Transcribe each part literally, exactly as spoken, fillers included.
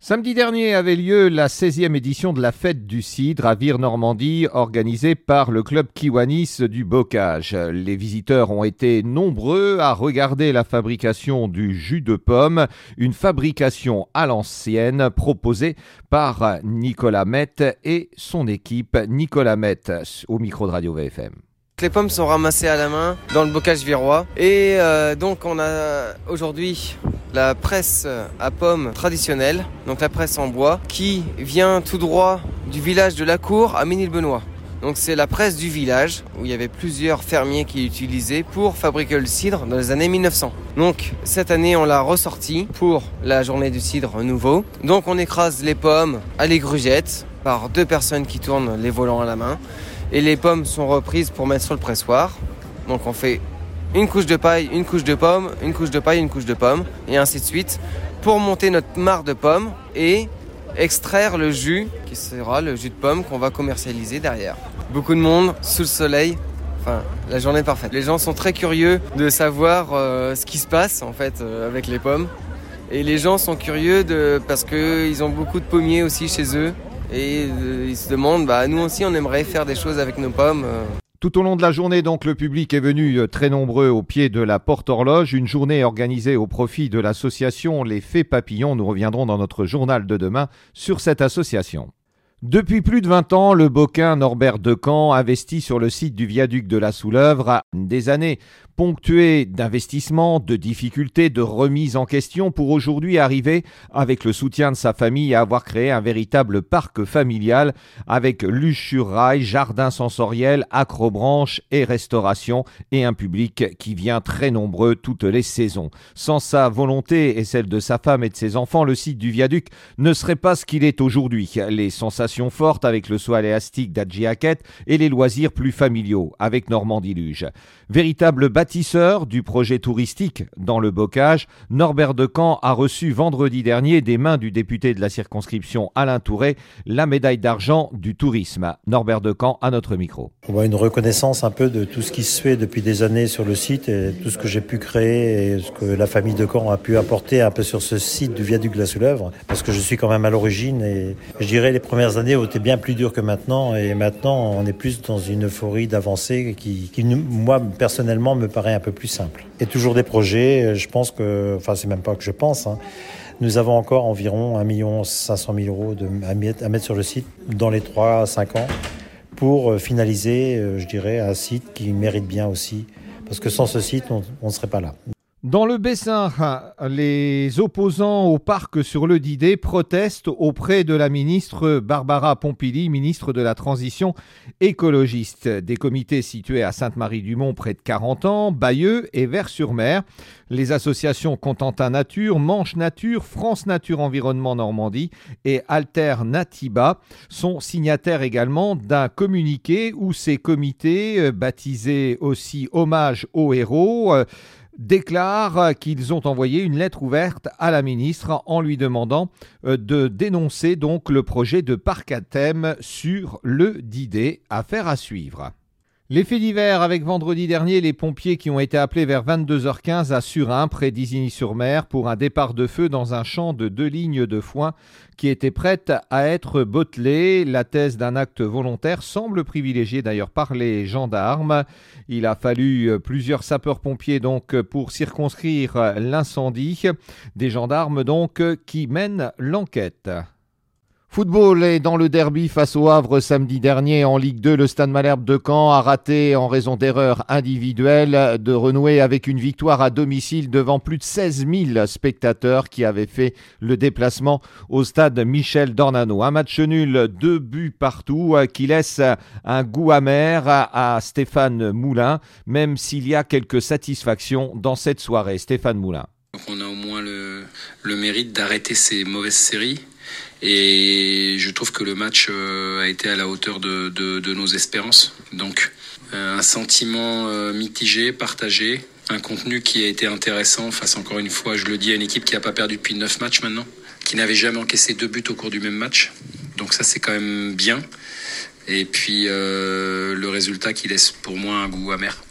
Samedi dernier avait lieu la seizième édition de la fête du cidre à Vire-Normandie, organisée par le club Kiwanis du Bocage. Les visiteurs ont été nombreux à regarder la fabrication du jus de pomme, une fabrication à l'ancienne proposée par Nicolas Mette et son équipe. Nicolas Mette au micro de Radio V F M. Les pommes sont ramassées à la main dans le bocage virois et euh, donc on a aujourd'hui la presse à pommes traditionnelle, donc la presse en bois, qui vient tout droit du village de la Cour à Ménilbenoît. Donc c'est la presse du village où il y avait plusieurs fermiers qui l'utilisaient pour fabriquer le cidre dans les années mille neuf cents. Donc cette année on l'a ressorti pour la journée du cidre nouveau. Donc on écrase les pommes à l'égrugettes par deux personnes qui tournent les volants à la main. Et les pommes sont reprises pour mettre sur le pressoir. Donc on fait une couche de paille, une couche de pommes, une couche de paille, une couche de pommes, et ainsi de suite, pour monter notre mare de pommes et extraire le jus, qui sera le jus de pomme qu'on va commercialiser derrière. Beaucoup de monde, sous le soleil, enfin la journée est parfaite. Les gens sont très curieux de savoir euh, ce qui se passe en fait euh, avec les pommes. Et les gens sont curieux de, parce qu'ils ont beaucoup de pommiers aussi chez eux. Et euh, ils se demandent, bah, nous aussi on aimerait faire des choses avec nos pommes. Euh. Tout au long de la journée, donc, le public est venu très nombreux au pied de la porte-horloge. Une journée organisée au profit de l'association Les Fées Papillons. Nous reviendrons dans notre journal de demain sur cette association. Depuis plus de vingt ans, le Boquin Norbert Decamps investit sur le site du viaduc de la Soulœuvre. Des années ponctuées d'investissements, de difficultés, de remises en question pour aujourd'hui arriver, avec le soutien de sa famille, à avoir créé un véritable parc familial avec luge sur rail, jardin sensoriel, acrobranche et restauration et un public qui vient très nombreux toutes les saisons. Sans sa volonté et celle de sa femme et de ses enfants, le site du viaduc ne serait pas ce qu'il est aujourd'hui. Les sensations fortes avec le saut aléastique d'Adji Hackett et les loisirs plus familiaux avec Normandie Luge. Véritable bâtisseur du projet touristique dans le Bocage, Norbert Decamps a reçu vendredi dernier des mains du député de la circonscription Alain Touré la médaille d'argent du tourisme. Norbert Decamps à notre micro. On voit une reconnaissance un peu de tout ce qui se fait depuis des années sur le site et tout ce que j'ai pu créer et ce que la famille Decamps a pu apporter un peu sur ce site du viaduc de la Soulœuvre, parce que je suis quand même à l'origine et je dirais les premières années ont été bien plus dures que maintenant, et maintenant on est plus dans une euphorie d'avancée qui, qui moi personnellement me paraît un peu plus simple. Et toujours des projets, je pense que, enfin c'est même pas que je pense, hein, nous avons encore environ un million cinq cent mille euros de, à, mettre, à mettre sur le site dans les trois à cinq ans pour finaliser, je dirais, un site qui mérite bien aussi, parce que sans ce site on ne serait pas là. Dans le Bessin, les opposants au parc sur le Didet protestent auprès de la ministre Barbara Pompili, ministre de la Transition écologiste. Des comités situés à Sainte-Marie-du-Mont, près de quarante ans, Bayeux et Vers-sur-Mer. Les associations Contentin Nature, Manche Nature, France Nature Environnement Normandie et Alternatiba sont signataires également d'un communiqué où ces comités, baptisés aussi Hommage aux héros, déclarent qu'ils ont envoyé une lettre ouverte à la ministre en lui demandant de dénoncer donc le projet de parc à thème sur le Didet. Affaire à suivre. Les faits divers avec vendredi dernier les pompiers qui ont été appelés vers vingt-deux heures quinze à Surin, près d'Isigny-sur-Mer, pour un départ de feu dans un champ de deux lignes de foin qui était prête à être bottelée. La thèse d'un acte volontaire semble privilégiée d'ailleurs par les gendarmes. Il a fallu plusieurs sapeurs-pompiers donc pour circonscrire l'incendie. Des gendarmes donc qui mènent l'enquête. Football et dans le derby face au Havre samedi dernier en Ligue deux, le Stade Malherbe de Caen a raté en raison d'erreurs individuelles de renouer avec une victoire à domicile devant plus de seize mille spectateurs qui avaient fait le déplacement au stade Michel Dornano. Un match nul, deux buts partout qui laisse un goût amer à Stéphane Moulin, même s'il y a quelques satisfactions dans cette soirée. Stéphane Moulin. Donc on a au moins le, le mérite d'arrêter ces mauvaises séries. Et je trouve que le match a été à la hauteur de, de, de nos espérances. Donc un sentiment mitigé, partagé, un contenu qui a été intéressant face, encore une fois, je le dis, à une équipe qui n'a pas perdu depuis neuf matchs maintenant, qui n'avait jamais encaissé deux buts au cours du même match. Donc ça, c'est quand même bien. Et puis euh, le résultat qui laisse pour moi un goût amer.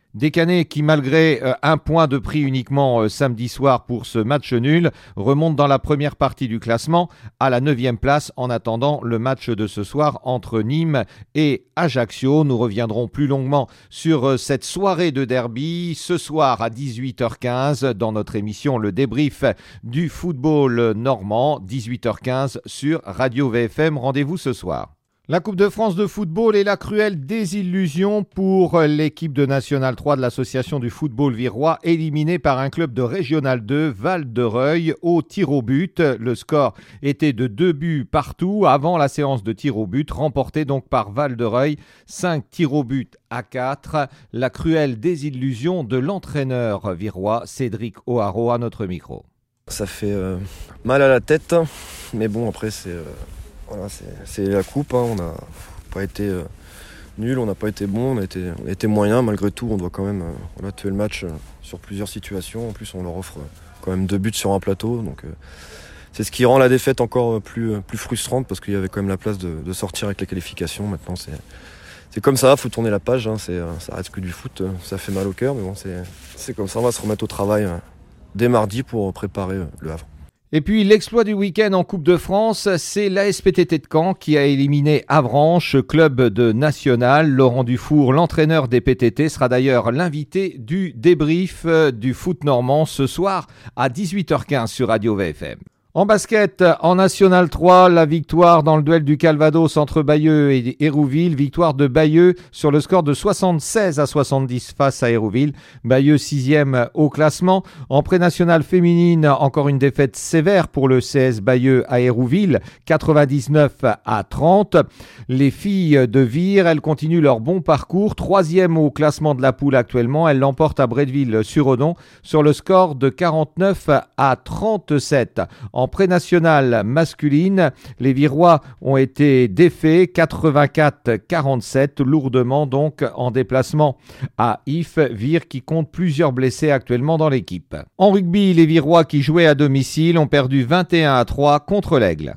Des Canets qui, malgré euh, un point de prix uniquement euh, samedi soir pour ce match nul, remontent dans la première partie du classement à la neuvième place en attendant le match de ce soir entre Nîmes et Ajaccio. Nous reviendrons plus longuement sur euh, cette soirée de derby ce soir à dix-huit heures quinze dans notre émission Le Débrief du football normand, dix-huit heures quinze sur Radio V F M. Rendez-vous ce soir. La Coupe de France de football est la cruelle désillusion pour l'équipe de National trois de l'association du football virois, éliminée par un club de Régional deux, Val-de-Reuil, au tir au but. Le score était de deux buts partout avant la séance de tir au but, remportée donc par Val-de-Reuil, cinq tirs au but à quatre. La cruelle désillusion de l'entraîneur virois, Cédric O'Haraud, à notre micro. Ça fait euh, mal à la tête, mais bon, après c'est... Euh... Voilà, c'est, c'est la coupe, hein. On n'a pas été euh, nul, on n'a pas été bon, on a été, on a été moyen. Malgré tout, on doit quand même euh, on a tué le match euh, sur plusieurs situations. En plus, on leur offre euh, quand même deux buts sur un plateau. Donc, euh, c'est ce qui rend la défaite encore plus, euh, plus frustrante parce qu'il y avait quand même la place de, de sortir avec la qualification. Maintenant, c'est, c'est comme ça, il faut tourner la page. Hein. C'est, euh, ça reste que du foot, euh, ça fait mal au cœur, mais bon, c'est, c'est comme ça. On va se remettre au travail euh, dès mardi pour préparer euh, le Havre. Et puis l'exploit du week-end en Coupe de France, c'est l'A S P T T de Caen qui a éliminé Avranches, club de National. Laurent Dufour, l'entraîneur des P T T, sera d'ailleurs l'invité du débrief du foot normand ce soir à dix-huit heures quinze sur Radio V F M. En basket, en National trois, la victoire dans le duel du Calvados entre Bayeux et Hérouville. Victoire de Bayeux sur le score de soixante-seize à soixante-dix face à Hérouville. Bayeux sixième au classement. En pré-nationale féminine, encore une défaite sévère pour le C S Bayeux à Hérouville, quatre-vingt-dix-neuf à trente. Les filles de Vire, elles continuent leur bon parcours. Troisième au classement de la poule actuellement. Elles l'emportent à Bretteville-sur-Odon sur le score de quarante-neuf à trente-sept. En pré-nationale masculine, les Virois ont été défaits quatre-vingt-quatre à quarante-sept, lourdement donc en déplacement à If. Vire qui compte plusieurs blessés actuellement dans l'équipe. En rugby, les Virois qui jouaient à domicile ont perdu vingt et un à trois contre l'Aigle.